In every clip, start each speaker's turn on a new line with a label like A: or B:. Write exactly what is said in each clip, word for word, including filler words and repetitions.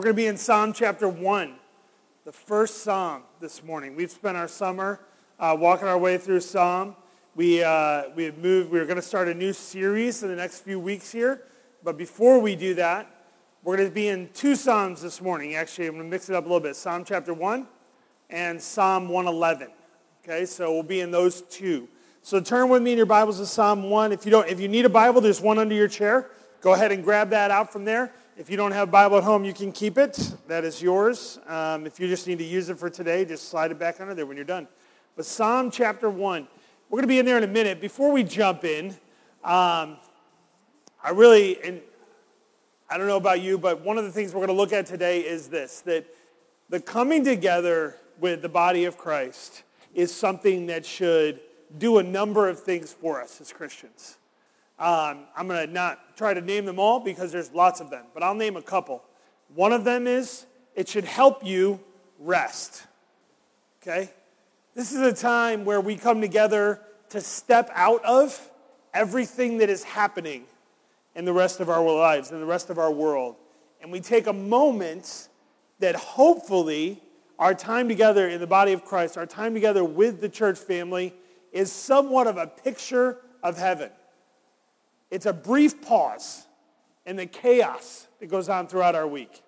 A: We're going to be in Psalm chapter one, the first Psalm this morning. We've spent our summer uh, walking our way through Psalm. We uh, we have moved. We're going to start a new series in the next few weeks here. But before we do that, we're going to be in two Psalms this morning. Actually, I'm going to mix it up a little bit. Psalm chapter one and Psalm one eleven. Okay, so we'll be in those two. So turn with me in your Bibles to Psalm one. If you don't, if you need a Bible, there's one under your chair. Go ahead and grab that out from there. If you don't have a Bible at home, you can keep it. That is yours. Um, if you just need to use it for today, just slide it back under there when you're done. But Psalm chapter one, we're going to be in there in a minute. Before we jump in, um, I really, and I don't know about you, but one of the things we're going to look at today is this, that the coming together with the body of Christ is something that should do a number of things for us as Christians. Um, I'm going to not try to name them all because there's lots of them, but I'll name a couple. One of them is it should help you rest. Okay? This is a time where we come together to step out of everything that is happening in the rest of our lives, in the rest of our world. And we take a moment that hopefully our time together in the body of Christ, our time together with the church family, is somewhat of a picture of heaven. It's a brief pause in the chaos that goes on throughout our week.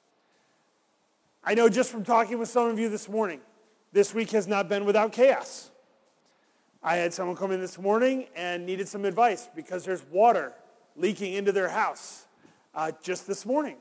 A: I know just from talking with some of you this morning, this week has not been without chaos. I had someone come in this morning and needed some advice because there's water leaking into their house uh, just this morning.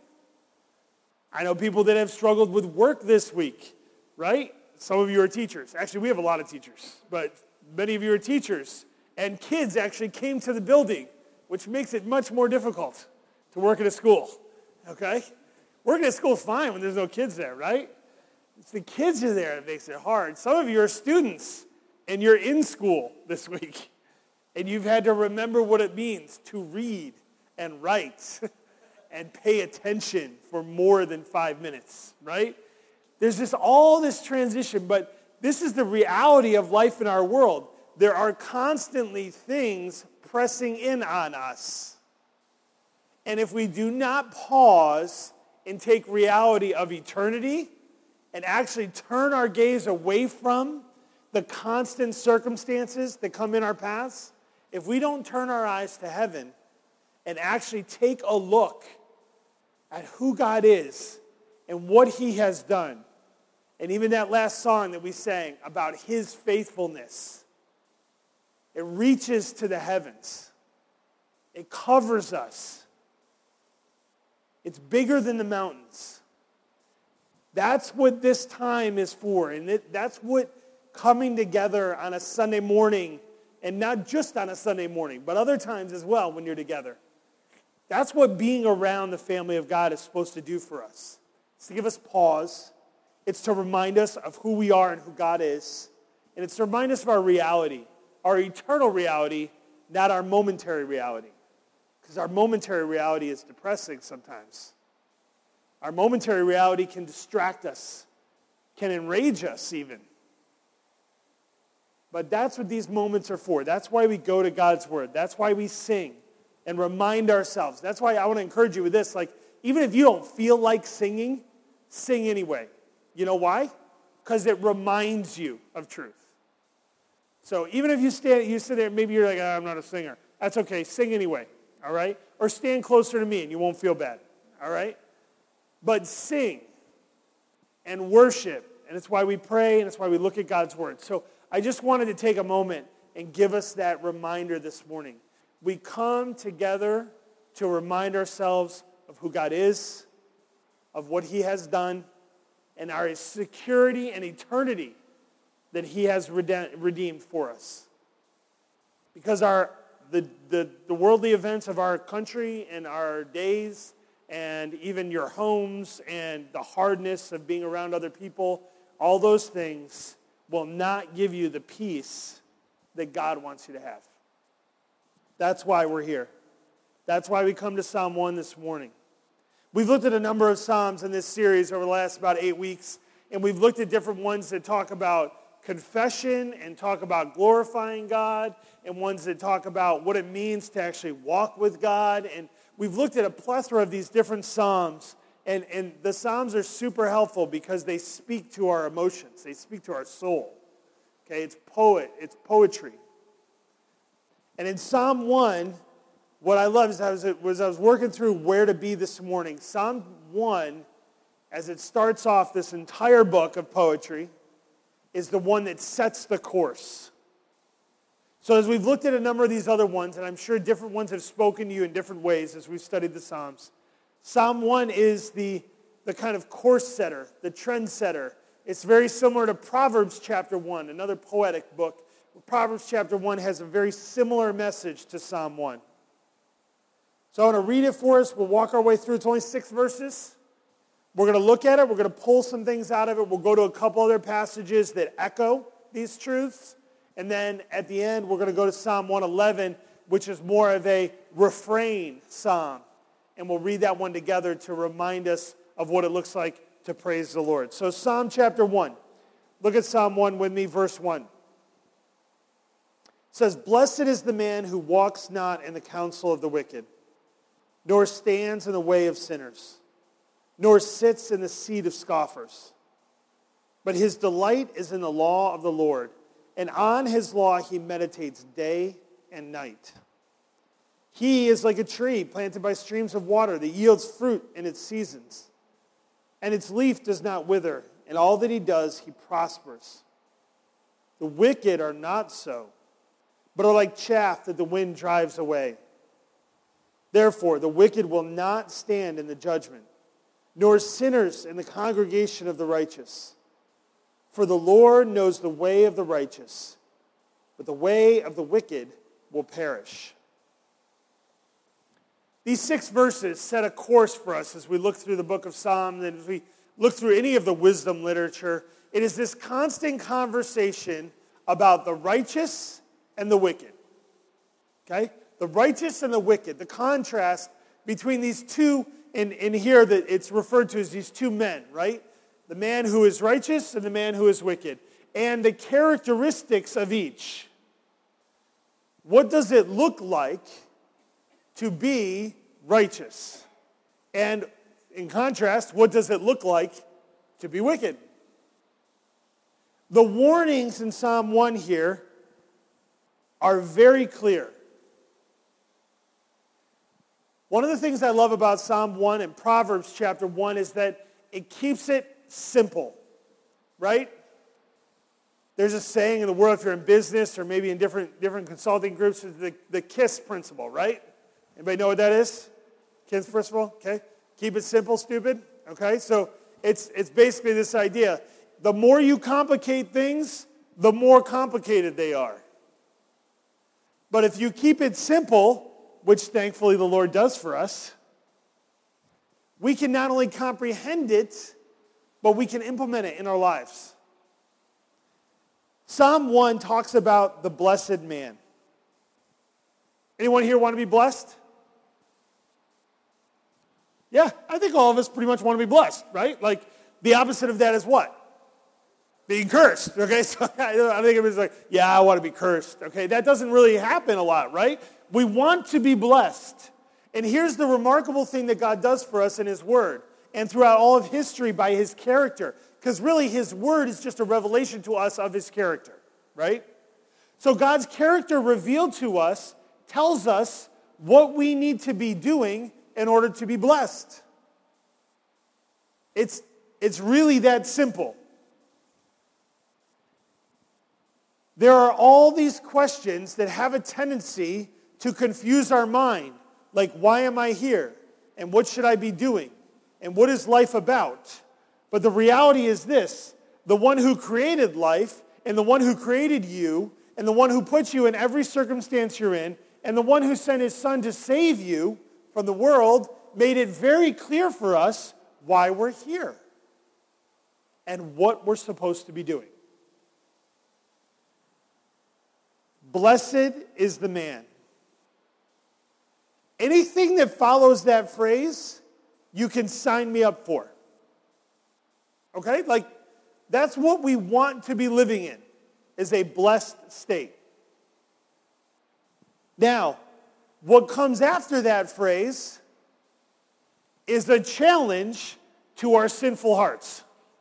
A: I know people that have struggled with work this week, right? Some of you are teachers. Actually, we have a lot of teachers, but many of you are teachers. And kids actually came to the building, which makes it much more difficult to work at a school, okay? Working at school is fine when there's no kids there, right? It's the kids are there that makes it hard. Some of you are students, and you're in school this week, and you've had to remember what it means to read and write and pay attention for more than five minutes, right? There's just all this transition, but this is the reality of life in our world. There are constantly things pressing in on us. And if we do not pause and take reality of eternity and actually turn our gaze away from the constant circumstances that come in our paths, if we don't turn our eyes to heaven and actually take a look at who God is and what he has done, and even that last song that we sang about his faithfulness, it reaches to the heavens. It covers us. It's bigger than the mountains. That's what this time is for. And it, that's what coming together on a Sunday morning, and not just on a Sunday morning, but other times as well when you're together. That's what being around the family of God is supposed to do for us. It's to give us pause. It's to remind us of who we are and who God is. And it's to remind us of our reality. Our eternal reality, not our momentary reality. Because our momentary reality is depressing sometimes. Our momentary reality can distract us, can enrage us even. But that's what these moments are for. That's why we go to God's Word. That's why we sing and remind ourselves. That's why I want to encourage you with this. Like, even if you don't feel like singing, sing anyway. You know why? Because it reminds you of truth. So even if you stand, you sit there, maybe you're like, oh, I'm not a singer. That's okay. Sing anyway, all right? Or stand closer to me and you won't feel bad, all right? But sing and worship, and it's why we pray, and it's why we look at God's Word. So I just wanted to take a moment and give us that reminder this morning. We come together to remind ourselves of who God is, of what he has done, and our security and eternity that he has redeemed for us. Because our the, the, the worldly events of our country and our days and even your homes and the hardness of being around other people, all those things will not give you the peace that God wants you to have. That's why we're here. That's why we come to Psalm one this morning. We've looked at a number of Psalms in this series over the last about eight weeks, and we've looked at different ones that talk about confession and talk about glorifying God, and ones that talk about what it means to actually walk with God. And we've looked at a plethora of these different Psalms And, and the Psalms are super helpful because they speak to our emotions. They speak to our soul. Okay, it's poet, it's poetry. And in Psalm one, what I love is I was, was I was working through where to be this morning. Psalm one, as it starts off this entire book of poetry, is the one that sets the course. So as we've looked at a number of these other ones, and I'm sure different ones have spoken to you in different ways as we've studied the Psalms, Psalm one is the, the kind of course setter, the trend setter. It's very similar to Proverbs chapter one, another poetic book. Proverbs chapter one has a very similar message to Psalm one. So I want to read it for us. We'll walk our way through. It's only six verses. We're going to look at it. We're going to pull some things out of it. We'll go to a couple other passages that echo these truths. And then at the end, we're going to go to Psalm one eleven, which is more of a refrain psalm. And we'll read that one together to remind us of what it looks like to praise the Lord. So Psalm chapter one. Look at Psalm one with me, verse one. It says, "Blessed is the man who walks not in the counsel of the wicked, nor stands in the way of sinners, nor sits in the seat of scoffers. But his delight is in the law of the Lord, and on his law he meditates day and night. He is like a tree planted by streams of water that yields fruit in its seasons, and its leaf does not wither, and all that he does, he prospers. The wicked are not so, but are like chaff that the wind drives away. Therefore, the wicked will not stand in the judgment, nor sinners in the congregation of the righteous. For the Lord knows the way of the righteous, but the way of the wicked will perish." These six verses set a course for us as we look through the book of Psalms and as we look through any of the wisdom literature. It is this constant conversation about the righteous and the wicked. Okay? The righteous and the wicked. The contrast between these two, in, in here that it's referred to as these two men, right? The man who is righteous and the man who is wicked. And the characteristics of each. What does it look like to be righteous? And in contrast, what does it look like to be wicked? The warnings in Psalm one here are very clear. One of the things I love about Psalm one and Proverbs chapter one is that it keeps it simple, right? There's a saying in the world, if you're in business or maybe in different, different consulting groups, the, the KISS principle, right? Anybody know what that is? KISS principle, okay? Keep it simple, stupid, okay? So it's, it's basically this idea. The more you complicate things, the more complicated they are. But if you keep it simple, which thankfully the Lord does for us, we can not only comprehend it, but we can implement it in our lives. Psalm one talks about the blessed man. Anyone here want to be blessed? Yeah, I think all of us pretty much want to be blessed, right? Like, the opposite of that is what? Being cursed, okay? So I think it was like, yeah, I want to be cursed, okay? That doesn't really happen a lot, right? We want to be blessed. And here's the remarkable thing that God does for us in His Word and throughout all of history by His character. Because really, His Word is just a revelation to us of His character, right? So God's character revealed to us tells us what we need to be doing in order to be blessed. It's, it's really that simple. There are all these questions that have a tendency to confuse our mind. Like, why am I here? And what should I be doing? And what is life about? But the reality is this. The one who created life, and the one who created you, and the one who put you in every circumstance you're in, and the one who sent His Son to save you from the world, made it very clear for us why we're here and what we're supposed to be doing. Blessed is the man. Anything that follows that phrase, you can sign me up for. Okay? Like, that's what we want to be living in, is a blessed state. Now, what comes after that phrase is a challenge to our sinful hearts.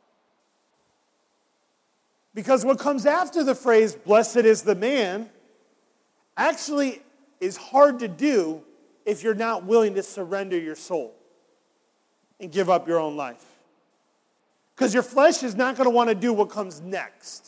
A: Because what comes after the phrase, blessed is the man, actually is hard to do if you're not willing to surrender your soul and give up your own life. Because your flesh is not going to want to do what comes next.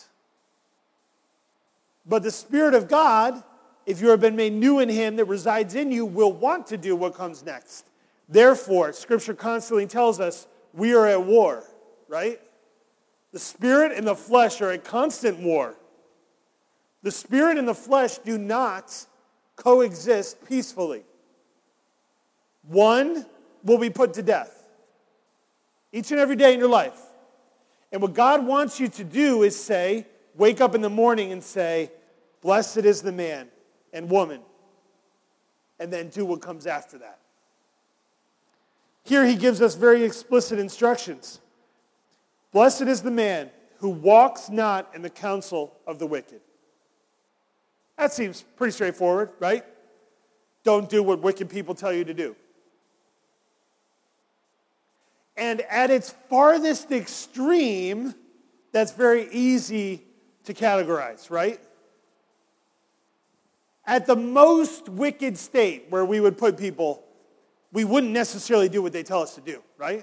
A: But the Spirit of God, if you have been made new in Him that resides in you, will want to do what comes next. Therefore, Scripture constantly tells us we are at war, right? The Spirit and the flesh are at constant war. The Spirit and the flesh do not coexist peacefully. One will be put to death each and every day in your life. And what God wants you to do is say, wake up in the morning and say, blessed is the man and woman, and then do what comes after that. Here he gives us very explicit instructions. Blessed is the man who walks not in the counsel of the wicked. That seems pretty straightforward, right? Don't do what wicked people tell you to do. And at its farthest extreme, that's very easy to categorize, right? At the most wicked state where we would put people, we wouldn't necessarily do what they tell us to do, right?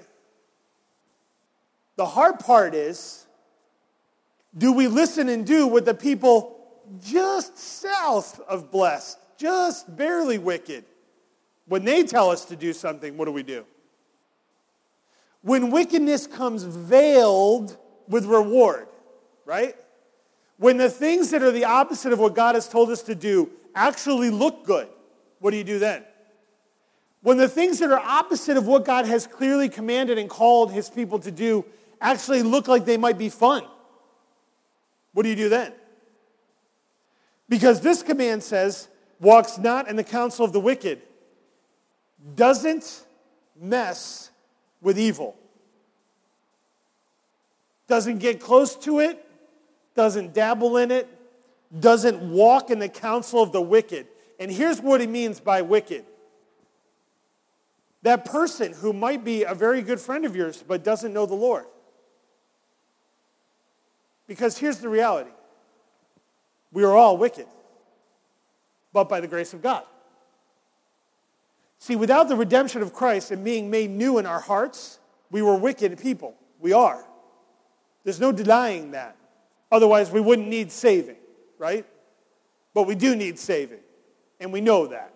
A: The hard part is, do we listen and do what the people just south of blessed, just barely wicked, when they tell us to do something, what do we do? When wickedness comes veiled with reward, right? When the things that are the opposite of what God has told us to do actually look good, what do you do then? When the things that are opposite of what God has clearly commanded and called His people to do actually look like they might be fun, what do you do then? Because this command says, walks not in the counsel of the wicked, doesn't mess with evil. Doesn't get close to it, doesn't dabble in it, doesn't walk in the counsel of the wicked. And here's what he means by wicked. That person who might be a very good friend of yours but doesn't know the Lord. Because here's the reality. We are all wicked, but by the grace of God. See, without the redemption of Christ and being made new in our hearts, we were wicked people. We are. There's no denying that. Otherwise, we wouldn't need saving, right? But we do need saving, and we know that.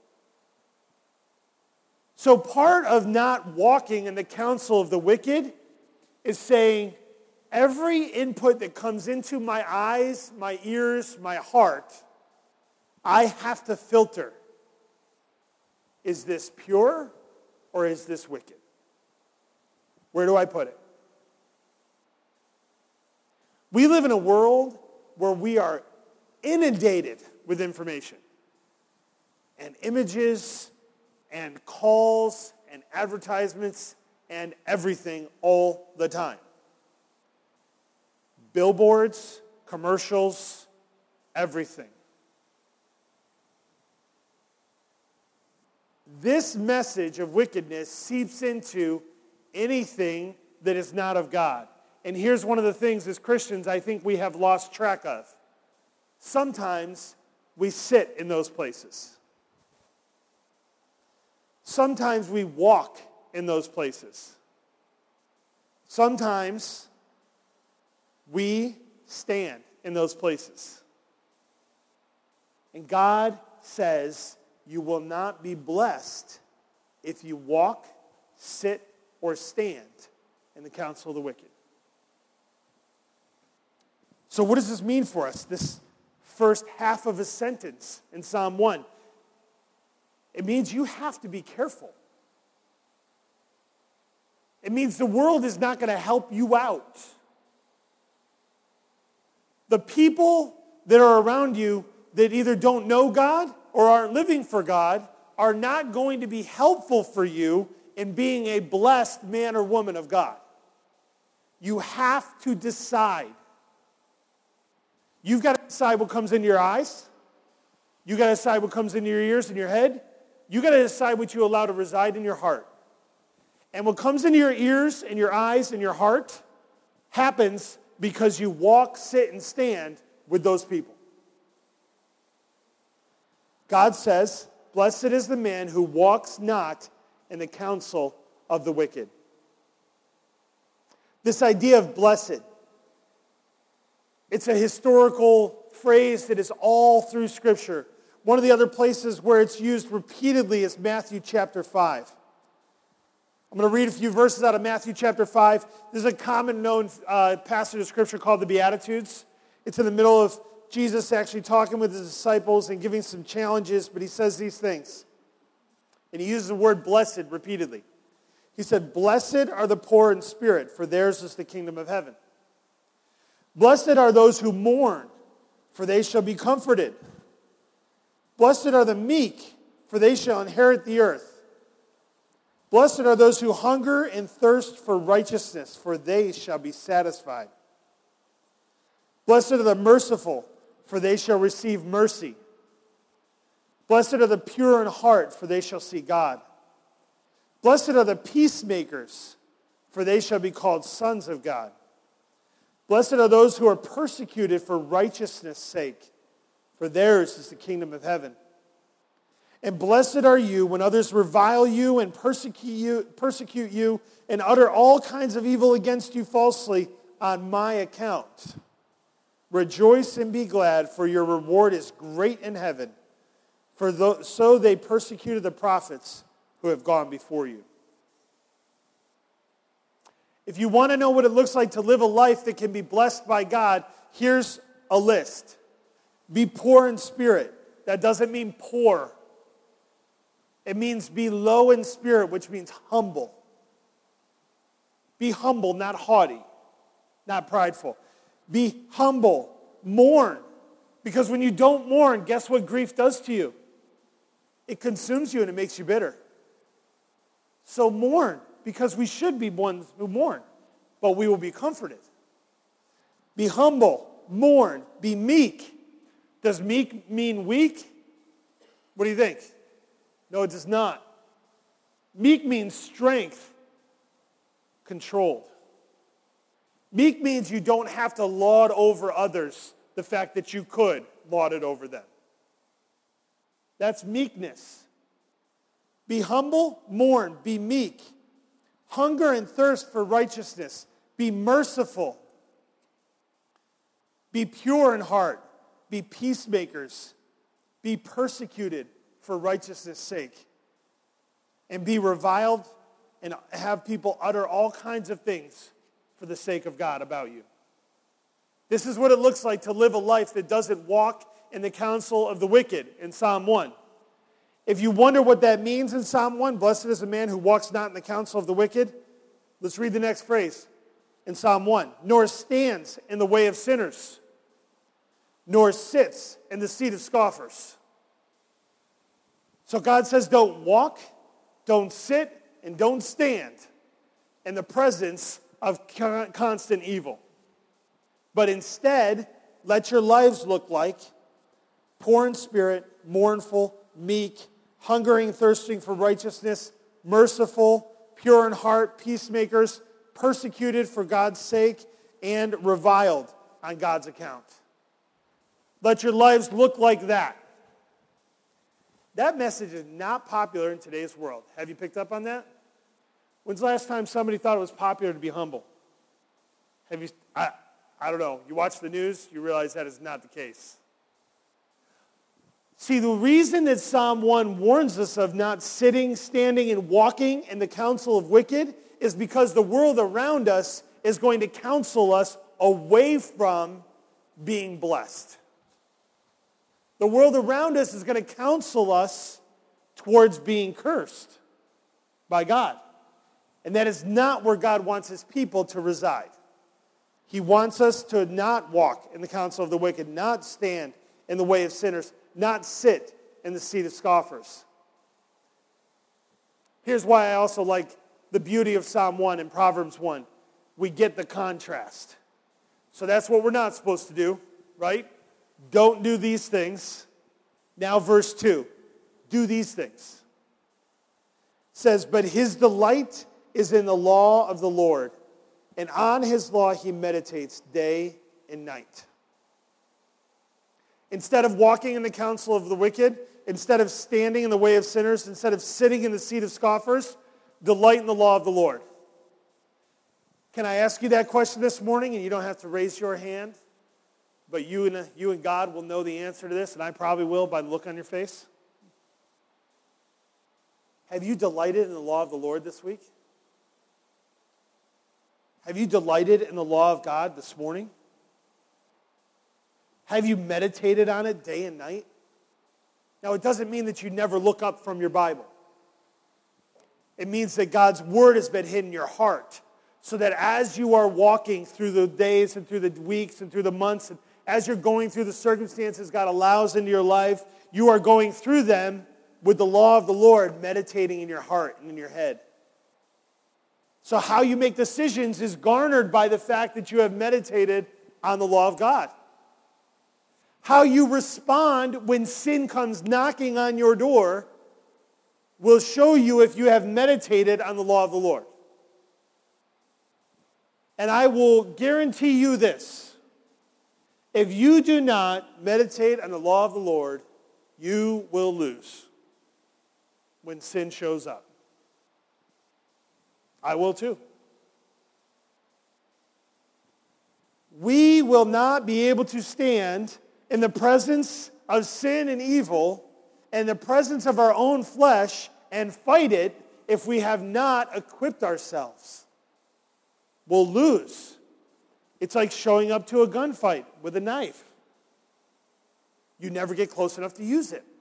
A: So part of not walking in the counsel of the wicked is saying, every input that comes into my eyes, my ears, my heart, I have to filter. Is this pure or is this wicked? Where do I put it? We live in a world where we are inundated with information and images and calls and advertisements and everything all the time. Billboards, commercials, everything. This message of wickedness seeps into anything that is not of God. And here's one of the things as Christians I think we have lost track of. Sometimes we sit in those places. Sometimes we walk in those places. Sometimes we stand in those places. And God says, you will not be blessed if you walk, sit, or stand in the counsel of the wicked. So what does this mean for us, this first half of a sentence in Psalm one? It means you have to be careful. It means the world is not going to help you out. The people that are around you that either don't know God or aren't living for God are not going to be helpful for you in being a blessed man or woman of God. You have to decide. You've got to decide what comes into your eyes. You've got to decide what comes into your ears and your head. You've got to decide what you allow to reside in your heart. And what comes into your ears and your eyes and your heart happens because you walk, sit, and stand with those people. God says, blessed is the man who walks not in the counsel of the wicked. This idea of blessed, it's a historical phrase that is all through Scripture. One of the other places where it's used repeatedly is Matthew chapter five. I'm going to read a few verses out of Matthew chapter five. This is a common known uh, passage of Scripture called the Beatitudes. It's in the middle of Jesus actually talking with his disciples and giving some challenges, but he says these things. And he uses the word blessed repeatedly. He said, blessed are the poor in spirit, for theirs is the kingdom of heaven. Blessed are those who mourn, for they shall be comforted. Blessed are the meek, for they shall inherit the earth. Blessed are those who hunger and thirst for righteousness, for they shall be satisfied. Blessed are the merciful, for they shall receive mercy. Blessed are the pure in heart, for they shall see God. Blessed are the peacemakers, for they shall be called sons of God. Blessed are those who are persecuted for righteousness' sake, for theirs is the kingdom of heaven. And blessed are you when others revile you and persecute you, persecute you and utter all kinds of evil against you falsely on my account. Rejoice and be glad, for your reward is great in heaven. For th- so they persecuted the prophets who have gone before you. If you want to know what it looks like to live a life that can be blessed by God, here's a list. Be poor in spirit. That doesn't mean poor. It means be low in spirit, which means humble. Be humble, not haughty, not prideful. Be humble. Mourn. Because when you don't mourn, guess what grief does to you? It consumes you and it makes you bitter. So mourn, because we should be ones who mourn, but we will be comforted. Be humble. Mourn. Be meek. Does meek mean weak? What do you think? No, it does not. Meek means strength, controlled. Meek means you don't have to lord over others the fact that you could lord it over them. That's meekness. Be humble, mourn, be meek. Hunger and thirst for righteousness. Be merciful. Be pure in heart. Be peacemakers. Be persecuted for righteousness' sake. And be reviled and have people utter all kinds of things for the sake of God about you. This is what it looks like to live a life that doesn't walk in the counsel of the wicked in Psalm one. If you wonder what that means in Psalm one, blessed is the man who walks not in the counsel of the wicked. Let's read the next phrase in Psalm one. Nor stands in the way of sinners, nor sits in the seat of scoffers. So God says don't walk, don't sit, and don't stand in the presence of constant evil. But instead, let your lives look like poor in spirit, mournful, meek, hungering, thirsting for righteousness, merciful, pure in heart, peacemakers, persecuted for God's sake, and reviled on God's account. Let your lives look like that. That message is not popular in today's world. Have you picked up on that? When's the last time somebody thought it was popular to be humble? Have you, I, I don't know. You watch the news, you realize that is not the case. See, the reason that Psalm one warns us of not sitting, standing, and walking in the counsel of wicked is because the world around us is going to counsel us away from being blessed. The world around us is going to counsel us towards being cursed by God. And that is not where God wants his people to reside. He wants us to not walk in the counsel of the wicked, not stand in the way of sinners, not sit in the seat of scoffers. Here's why I also like the beauty of Psalm one and Proverbs one. We get the contrast. So that's what we're not supposed to do, right? Don't do these things. Now verse two. Do these things. It says, but his delight is in the law of the Lord, and on his law he meditates day and night. Instead of walking in the counsel of the wicked, instead of standing in the way of sinners, instead of sitting in the seat of scoffers, delight in the law of the Lord. Can I ask you that question this morning? And you don't have to raise your hand, but you and, you and God will know the answer to this, and I probably will by the look on your face. Have you delighted in the law of the Lord this week? Have you delighted in the law of God this morning? Have you meditated on it day and night? Now, it doesn't mean that you never look up from your Bible. It means that God's word has been hidden in your heart, so that as you are walking through the days and through the weeks and through the months, and as you're going through the circumstances God allows into your life, you are going through them with the law of the Lord meditating in your heart and in your head. So how you make decisions is garnered by the fact that you have meditated on the law of God. How you respond when sin comes knocking on your door will show you if you have meditated on the law of the Lord. And I will guarantee you this. If you do not meditate on the law of the Lord, you will lose when sin shows up. I will too. We will not be able to stand in the presence of sin and evil and the presence of our own flesh and fight it if we have not equipped ourselves. We'll lose. It's like showing up to a gunfight with a knife. You never get close enough to use it.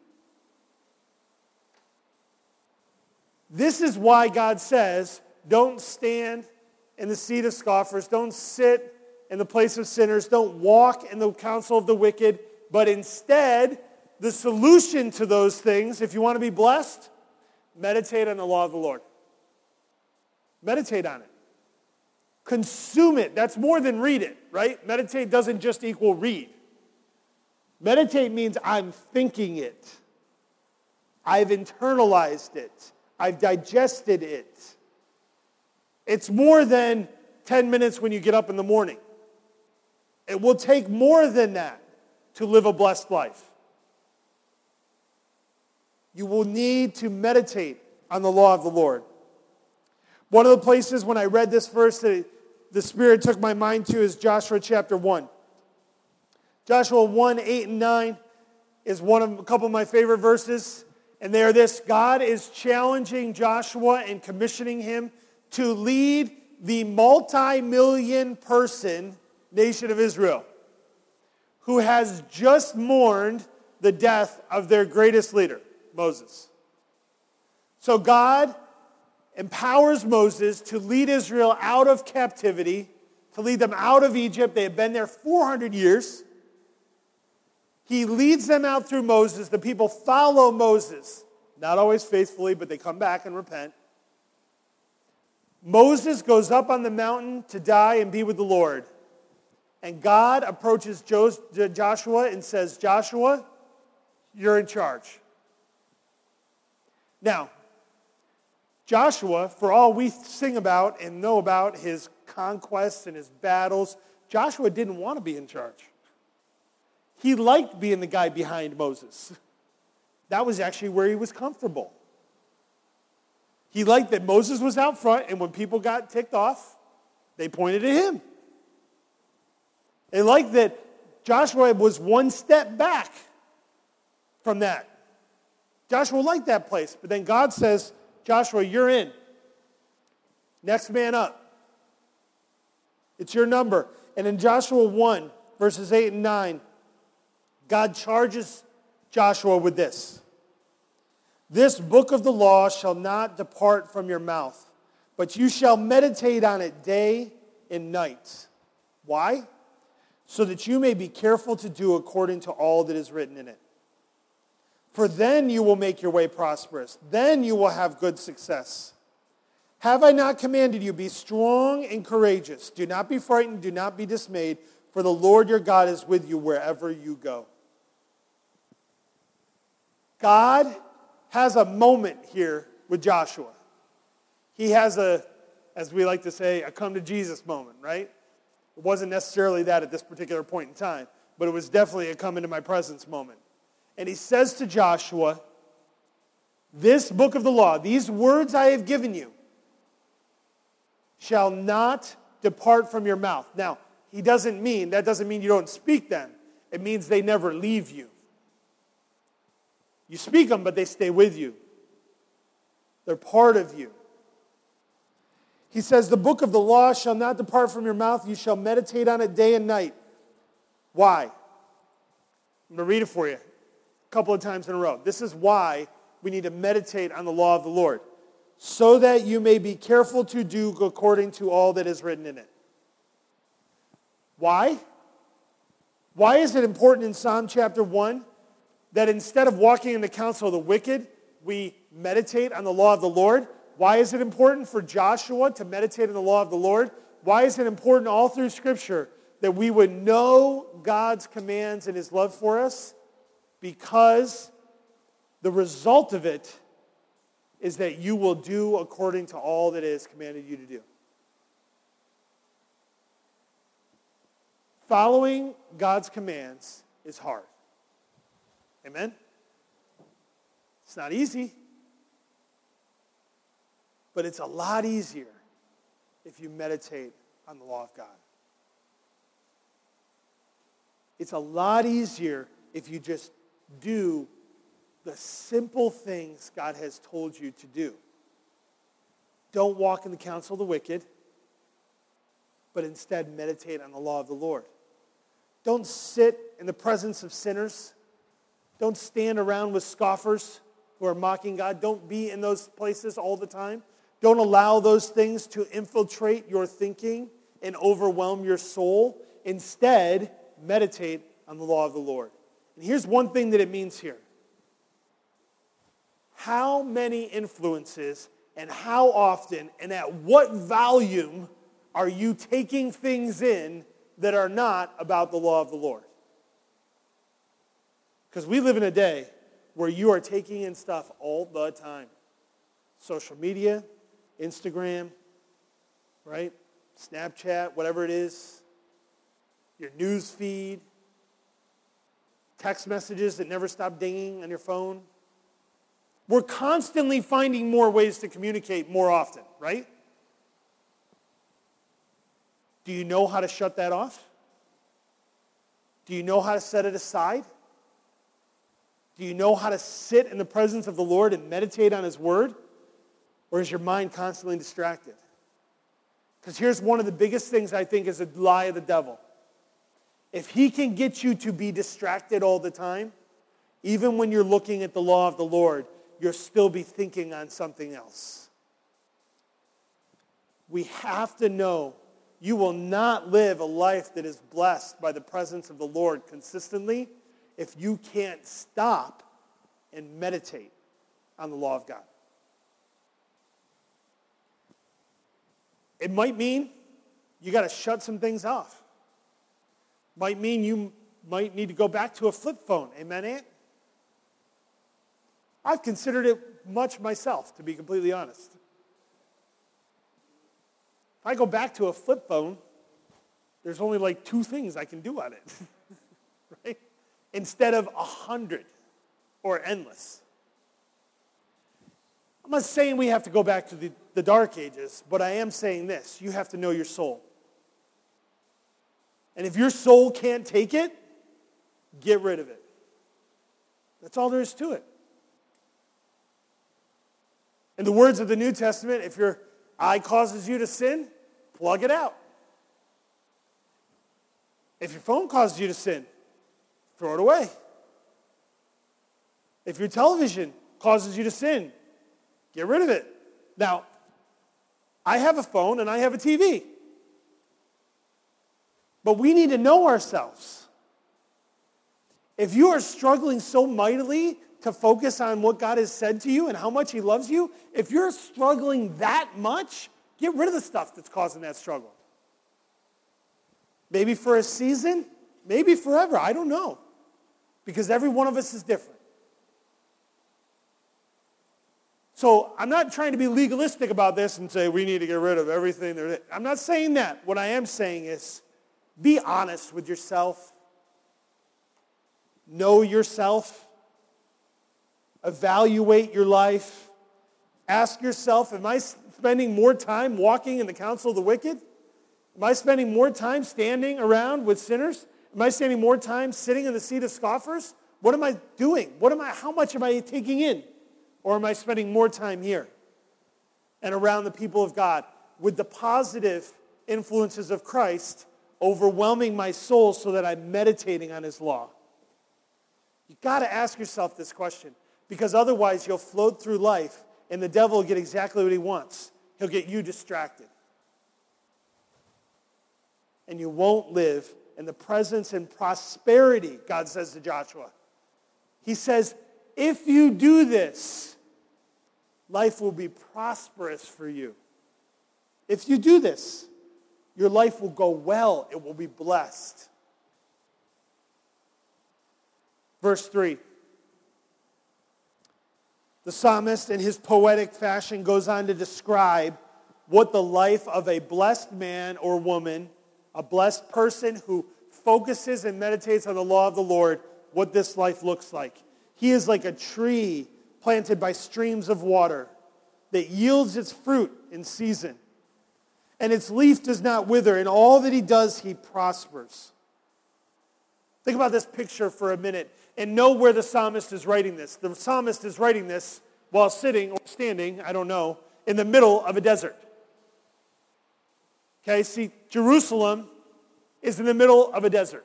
A: This is why God says, don't stand in the seat of scoffers, don't sit in the place of sinners, don't walk in the counsel of the wicked, but instead, the solution to those things, if you want to be blessed, meditate on the law of the Lord. Meditate on it. Consume it. That's more than read it, right? Meditate doesn't just equal read. Meditate means I'm thinking it. I've internalized it. I've digested it. It's more than ten minutes when you get up in the morning. It will take more than that to live a blessed life. You will need to meditate on the law of the Lord. One of the places when I read this verse that the Spirit took my mind to is Joshua chapter one. Joshua one, eight, and nine is one of a couple of my favorite verses. And they are this: God is challenging Joshua and commissioning him to lead the multi-million person nation of Israel, who has just mourned the death of their greatest leader, Moses. So God empowers Moses to lead Israel out of captivity, to lead them out of Egypt. They had been there four hundred years. He leads them out through Moses. The people follow Moses, not always faithfully, but they come back and repent. Moses goes up on the mountain to die and be with the Lord. And God approaches Joshua and says, Joshua, you're in charge. Now, Joshua, for all we sing about and know about his conquests and his battles, Joshua didn't want to be in charge. He liked being the guy behind Moses. That was actually where he was comfortable. He liked that Moses was out front, and when people got ticked off, they pointed at him. They liked that Joshua was one step back from that. Joshua liked that place, but then God says, Joshua, you're in. Next man up. It's your number. And in Joshua one, verses eight and nine, God charges Joshua with this. This book of the law shall not depart from your mouth, but you shall meditate on it day and night. Why? So that you may be careful to do according to all that is written in it. For then you will make your way prosperous. Then you will have good success. Have I not commanded you, be strong and courageous. Do not be frightened, do not be dismayed, for the Lord your God is with you wherever you go. God has a moment here with Joshua. He has a as we like to say, a come to Jesus moment, right? It wasn't necessarily that at this particular point in time, but it was definitely a come into my presence moment. And he says to Joshua, this book of the law, these words I have given you, shall not depart from your mouth. Now, he doesn't mean, that doesn't mean you don't speak them. It means they never leave you. You speak them, but they stay with you. They're part of you. He says, the book of the law shall not depart from your mouth. You shall meditate on it day and night. Why? I'm going to read it for you a couple of times in a row. This is why we need to meditate on the law of the Lord, so that you may be careful to do according to all that is written in it. Why? Why is it important in Psalm chapter one that instead of walking in the counsel of the wicked, we meditate on the law of the Lord? Why is it important for Joshua to meditate on the law of the Lord? Why is it important all through Scripture that we would know God's commands and his love for us? Because the result of it is that you will do according to all that it has commanded you to do. Following God's commands is hard. Amen? It's not easy. But it's a lot easier if you meditate on the law of God. It's a lot easier if you just do the simple things God has told you to do. Don't walk in the counsel of the wicked, but instead meditate on the law of the Lord. Don't sit in the presence of sinners. Don't stand around with scoffers who are mocking God. Don't be in those places all the time. Don't allow those things to infiltrate your thinking and overwhelm your soul. Instead, meditate on the law of the Lord. And here's one thing that it means here. How many influences and how often and at what volume are you taking things in that are not about the law of the Lord? Because we live in a day where you are taking in stuff all the time. Social media, Instagram, right? Snapchat, whatever it is. Your news feed. Text messages that never stop dinging on your phone. We're constantly finding more ways to communicate more often, right? Do you know how to shut that off? Do you know how to set it aside? Do you know how to sit in the presence of the Lord and meditate on his word? Or is your mind constantly distracted? Because here's one of the biggest things I think is a lie of the devil. If he can get you to be distracted all the time, even when you're looking at the law of the Lord, you'll still be thinking on something else. We have to know you will not live a life that is blessed by the presence of the Lord consistently if you can't stop and meditate on the law of God. It might mean you got to shut some things off. Might mean you might need to go back to a flip phone. Amen, Aunt? I've considered it much myself, to be completely honest. If I go back to a flip phone, there's only like two things I can do on it, right? Instead of a hundred or endless. I'm not saying we have to go back to the, the dark ages, but I am saying this. You have to know your soul. And if your soul can't take it, get rid of it. That's all there is to it. In the words of the New Testament, if your eye causes you to sin, plug it out. If your phone causes you to sin, throw it away. If your television causes you to sin, get rid of it. Now, I have a phone and I have a T V. But we need to know ourselves. If you are struggling so mightily to focus on what God has said to you and how much he loves you, if you're struggling that much, get rid of the stuff that's causing that struggle. Maybe for a season, maybe forever, I don't know. Because every one of us is different. So I'm not trying to be legalistic about this and say we need to get rid of everything. There. I'm not saying that. What I am saying is be honest with yourself. Know yourself. Evaluate your life. Ask yourself, am I spending more time walking in the counsel of the wicked? Am I spending more time standing around with sinners? Am I spending more time sitting in the seat of scoffers? What am I doing? What am I? How much am I taking in? Or am I spending more time here and around the people of God with the positive influences of Christ overwhelming my soul so that I'm meditating on his law? You've got to ask yourself this question, because otherwise you'll float through life and the devil will get exactly what he wants. He'll get you distracted. And you won't live in the presence and prosperity, God says to Joshua. He says, if you do this, life will be prosperous for you. If you do this, your life will go well. It will be blessed. Verse three. The psalmist, in his poetic fashion, goes on to describe what the life of a blessed man or woman, a blessed person who focuses and meditates on the law of the Lord, what this life looks like. He is like a tree planted by streams of water that yields its fruit in season. And its leaf does not wither. In all that he does, he prospers. Think about this picture for a minute and know where the psalmist is writing this. The psalmist is writing this while sitting or standing, I don't know, in the middle of a desert. Okay, see, Jerusalem is in the middle of a desert.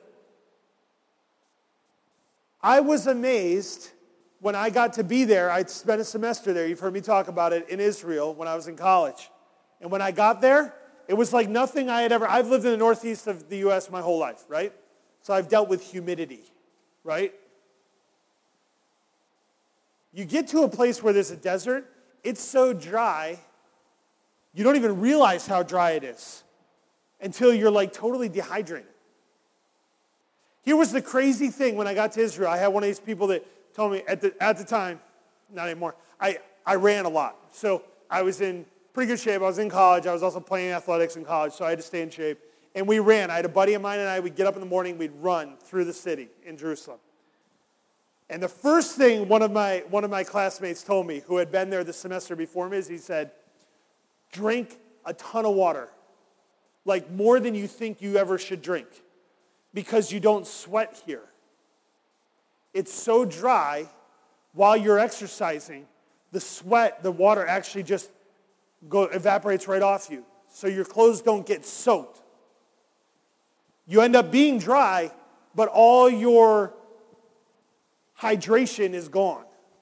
A: I was amazed when I got to be there. I'd spent a semester there. You've heard me talk about it in Israel when I was in college. And when I got there, it was like nothing I had ever... I've lived in the northeast of the U S my whole life, right? So I've dealt with humidity, right? You get to a place where there's a desert, it's so dry, you don't even realize how dry it is until you're like totally dehydrated. Here was the crazy thing when I got to Israel. I had one of these people that told me at the, at the time, not anymore, I, I ran a lot. So I was in pretty good shape. I was in college. I was also playing athletics in college, so I had to stay in shape. And we ran. I had a buddy of mine and I would get up in the morning, we'd run through the city in Jerusalem. And the first thing one of my one of my classmates told me, who had been there the semester before me, is he said, drink a ton of water, like more than you think you ever should drink, because you don't sweat here. It's so dry, while you're exercising, the sweat, the water actually just go, evaporates right off you, so your clothes don't get soaked. You end up being dry, but all your hydration is gone.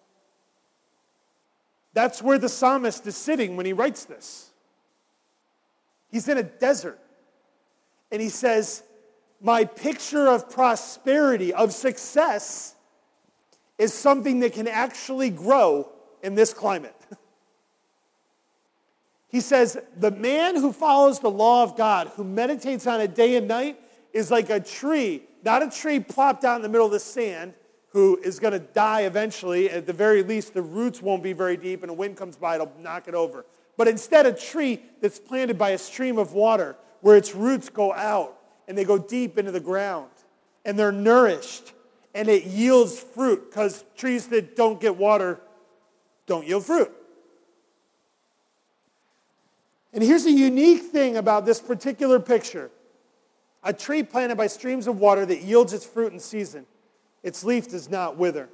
A: That's where the psalmist is sitting when he writes this. He's in a desert. And he says, my picture of prosperity, of success, is something that can actually grow in this climate. He says, the man who follows the law of God, who meditates on it day and night, is like a tree, not a tree plopped out in the middle of the sand, who is going to die eventually. At the very least, the roots won't be very deep, and a wind comes by, it'll knock it over. But instead, a tree that's planted by a stream of water, where its roots go out, and they go deep into the ground, and they're nourished, and it yields fruit, because trees that don't get water don't yield fruit. And here's a unique thing about this particular picture. A tree planted by streams of water that yields its fruit in season. Its leaf does not wither.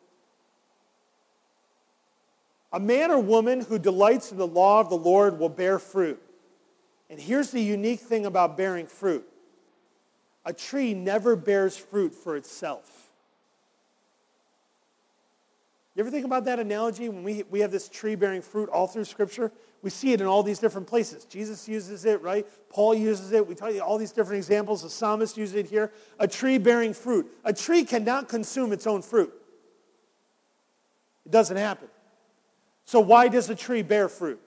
A: A man or woman who delights in the law of the Lord will bear fruit. And here's the unique thing about bearing fruit. A tree never bears fruit for itself. You ever think about that analogy? When we, we have this tree bearing fruit all through Scripture, we see it in all these different places. Jesus uses it, right? Paul uses it. We tell you all these different examples. The psalmist uses it here. A tree bearing fruit. A tree cannot consume its own fruit. It doesn't happen. So why does a tree bear fruit?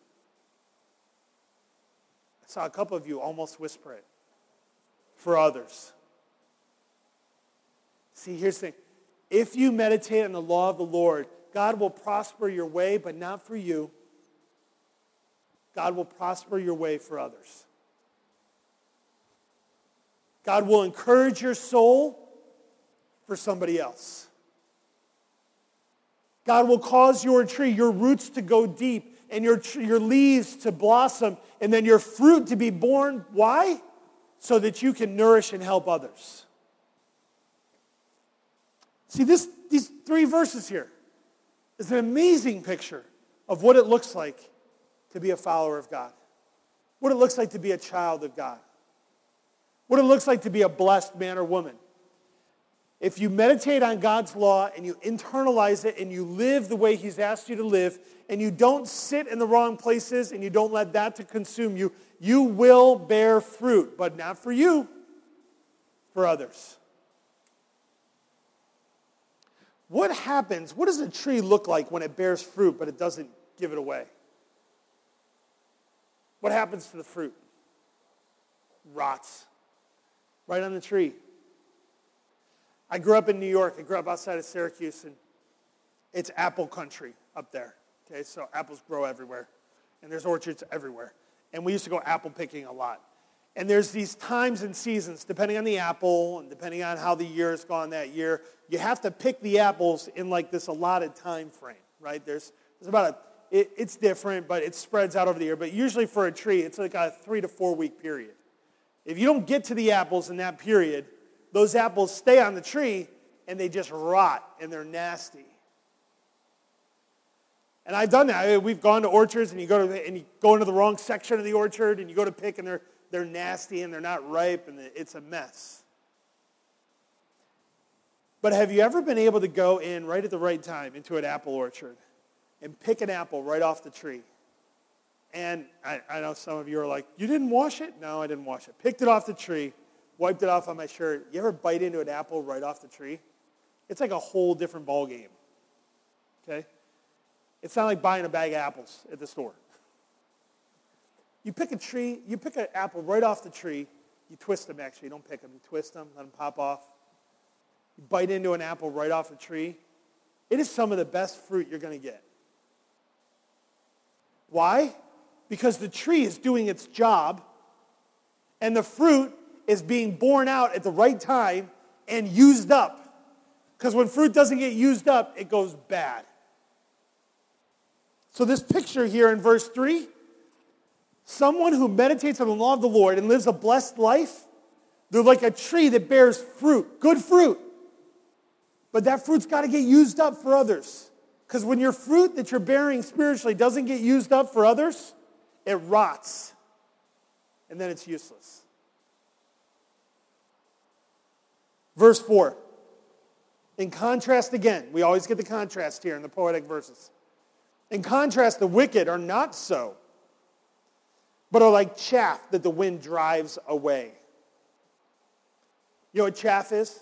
A: I saw a couple of you almost whisper it. For others. See, here's the thing. If you meditate on the law of the Lord, God will prosper your way, but not for you. God will prosper your way for others. God will encourage your soul for somebody else. God will cause your tree, your roots to go deep, and your, your leaves to blossom, and then your fruit to be born. Why? So that you can nourish and help others. See, this, these three verses here is an amazing picture of what it looks like to be a follower of God, what it looks like to be a child of God, what it looks like to be a blessed man or woman. If you meditate on God's law and you internalize it and you live the way he's asked you to live, and you don't sit in the wrong places and you don't let that to consume you, you will bear fruit, but not for you, for others. What happens, what does a tree look like when it bears fruit but it doesn't give it away? What happens to the fruit? Rots. Right on the tree. I grew up in New York. I grew up outside of Syracuse, and it's apple country up there. Okay, so apples grow everywhere, and there's orchards everywhere. And we used to go apple picking a lot. And there's these times and seasons, depending on the apple and depending on how the year has gone that year, you have to pick the apples in like this allotted time frame, right? There's, there's about a, it, it's different, but it spreads out over the year. But usually for a tree, it's like a three to four week period. If you don't get to the apples in that period, those apples stay on the tree and they just rot and they're nasty. And I've done that. We've gone to orchards and you go to and you go into the wrong section of the orchard and you go to pick and they're they're nasty and they're not ripe and it's a mess. But have you ever been able to go in right at the right time into an apple orchard and pick an apple right off the tree? And I, I know some of you are like, you didn't wash it? No, I didn't wash it. Picked it off the tree, wiped it off on my shirt. You ever bite into an apple right off the tree? It's like a whole different ball game. Okay? It's not like buying a bag of apples at the store. You pick a tree, you pick an apple right off the tree. You twist them, actually. You don't pick them. You twist them, let them pop off. You bite into an apple right off the tree. It is some of the best fruit you're going to get. Why? Because the tree is doing its job, and the fruit is being borne out at the right time and used up. Because when fruit doesn't get used up, it goes bad. So this picture here in verse three, someone who meditates on the law of the Lord and lives a blessed life, they're like a tree that bears fruit, good fruit. But that fruit's got to get used up for others. Because when your fruit that you're bearing spiritually doesn't get used up for others, it rots. And then it's useless. Verse four. In contrast again, we always get the contrast here in the poetic verses. In contrast, the wicked are not so, but are like chaff that the wind drives away. You know what chaff is?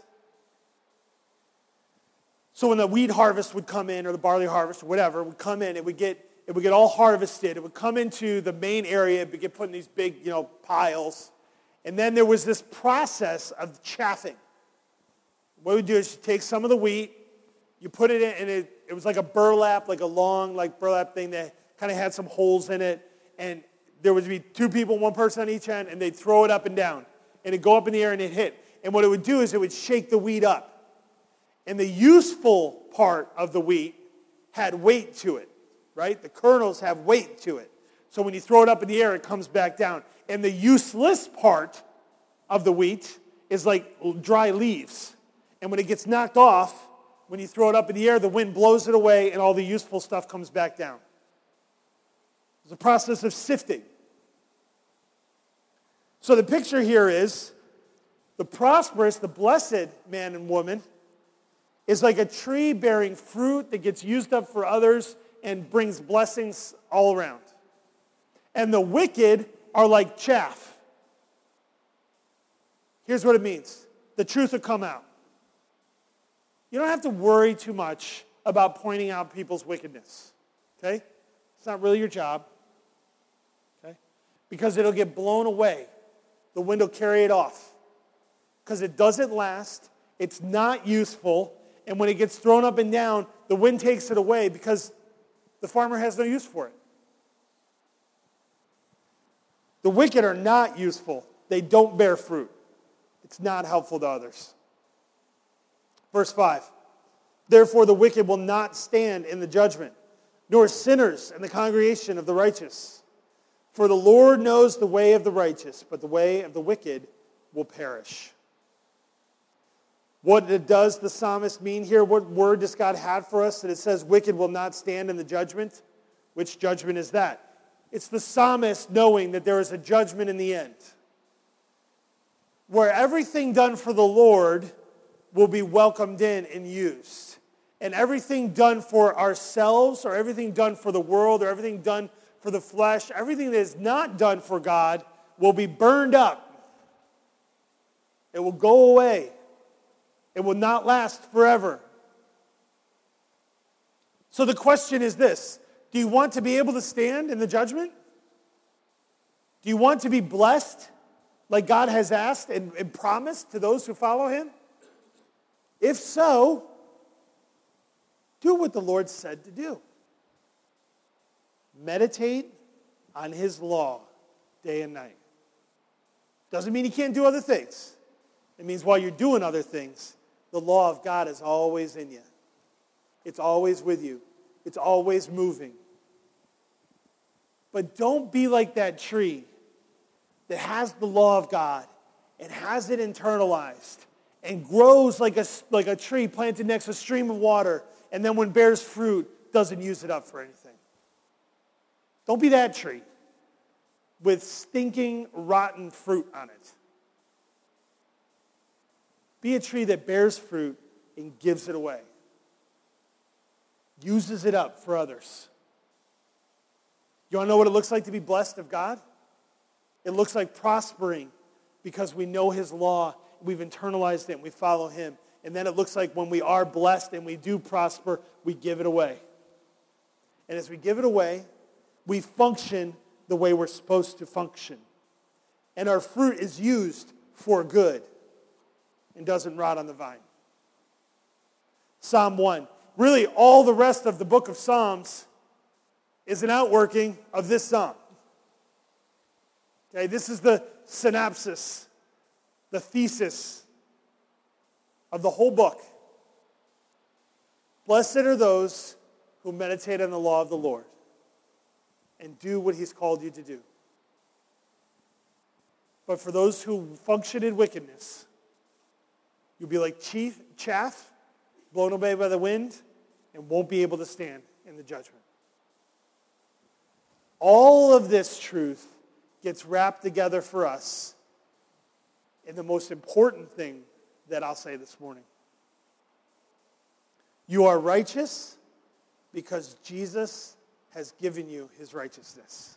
A: So when the wheat harvest would come in, or the barley harvest, or whatever, it would come in, it would get it would get all harvested. It would come into the main area, it would get put in these big, you know, piles. And then there was this process of chaffing. What we would do is you take some of the wheat, you put it in, and it, it was like a burlap, like a long like burlap thing that kind of had some holes in it. And there would be two people, one person on each end, and they'd throw it up and down. And it'd go up in the air and it'd hit. And what it would do is it would shake the wheat up. And the useful part of the wheat had weight to it, right? The kernels have weight to it. So when you throw it up in the air, it comes back down. And the useless part of the wheat is like dry leaves. And when it gets knocked off, when you throw it up in the air, the wind blows it away and all the useful stuff comes back down. It's a process of sifting. So the picture here is the prosperous, the blessed man and woman is like a tree bearing fruit that gets used up for others and brings blessings all around. And the wicked are like chaff. Here's what it means. The truth will come out. You don't have to worry too much about pointing out people's wickedness. Okay? It's not really your job. Okay? Because it'll get blown away. The wind will carry it off. Because it doesn't last. It's not useful. and when it gets thrown up and down, the wind takes it away because the farmer has no use for it. The wicked are not useful. They don't bear fruit. It's not helpful to others. Verse five, therefore the wicked will not stand in the judgment, nor sinners in the congregation of the righteous. For the Lord knows the way of the righteous, but the way of the wicked will perish. What does the psalmist mean here? What word does God have for us that it says wicked will not stand in the judgment? Which judgment is that? It's the psalmist knowing that there is a judgment in the end, where everything done for the Lord will be welcomed in and used. And everything done for ourselves, or everything done for the world, or everything done for the flesh, everything that is not done for God will be burned up. It will go away. It will not last forever. So the question is this: do you want to be able to stand in the judgment? Do you want to be blessed like God has asked and, and promised to those who follow him? If so, do what the Lord said to do. Meditate on his law day and night. Doesn't mean you can't do other things. It means while you're doing other things, the law of God is always in you. It's always with you. It's always moving. But don't be like that tree that has the law of God and has it internalized and grows like a, like a tree planted next to a stream of water, and then when it bears fruit, doesn't use it up for anything. Don't be that tree with stinking, rotten fruit on it. Be a tree that bears fruit and gives it away. Uses it up for others. You want to know what it looks like to be blessed of God? It looks like prospering because we know his law, we've internalized it, and we follow him. And then it looks like when we are blessed and we do prosper, we give it away. And as we give it away, we function the way we're supposed to function. And our fruit is used for good and doesn't rot on the vine. Psalm one. Really, all the rest of the book of Psalms is an outworking of this psalm. Okay, this is the synopsis, the thesis of the whole book. Blessed are those who meditate on the law of the Lord and do what he's called you to do. But for those who function in wickedness, you'll be like chief, chaff blown away by the wind and won't be able to stand in the judgment. All of this truth gets wrapped together for us in the most important thing that I'll say this morning. You are righteous because Jesus has given you his righteousness.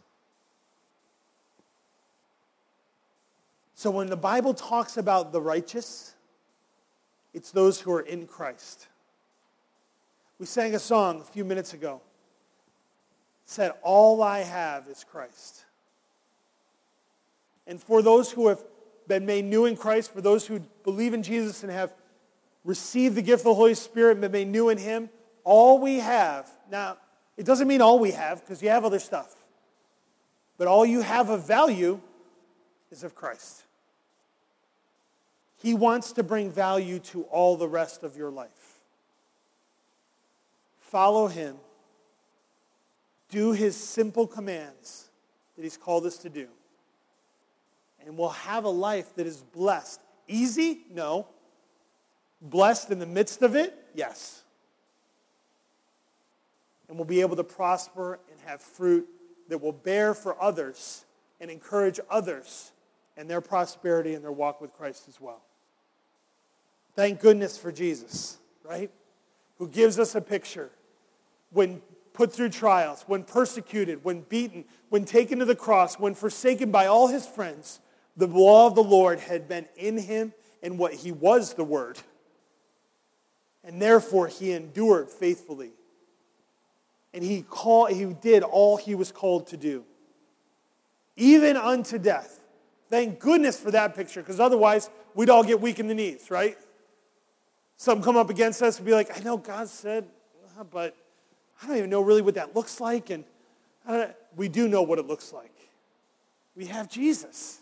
A: So when the Bible talks about the righteous, it's those who are in Christ. We sang a song a few minutes ago. It said, all I have is Christ. And for those who have been made new in Christ, for those who believe in Jesus and have received the gift of the Holy Spirit and been made new in him, all we have, now, it doesn't mean all we have, because you have other stuff. But all you have of value is of Christ. He wants to bring value to all the rest of your life. Follow him. Do his simple commands that he's called us to do. And we'll have a life that is blessed. Easy? No. Blessed in the midst of it? Yes. And we'll be able to prosper and have fruit that will bear for others and encourage others in their prosperity and their walk with Christ as well. Thank goodness for Jesus, right? Who gives us a picture when put through trials, when persecuted, when beaten, when taken to the cross, when forsaken by all his friends, the law of the Lord had been in him, and what he was the Word. And therefore he endured faithfully. And he called, he did all he was called to do. Even unto death. Thank goodness for that picture, because otherwise we'd all get weak in the knees, right? Some come up against us and be like, I know God said, uh, but I don't even know really what that looks like. And I don't, we do know what it looks like. We have Jesus.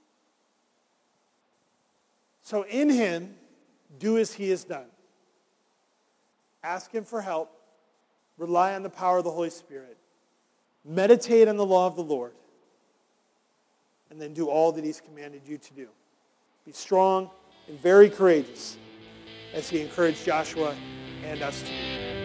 A: So in him, do as he has done. Ask him for help. Rely on the power of the Holy Spirit. Meditate on the law of the Lord. And then do all that he's commanded you to do. Be strong and very courageous as he encouraged Joshua and us to do.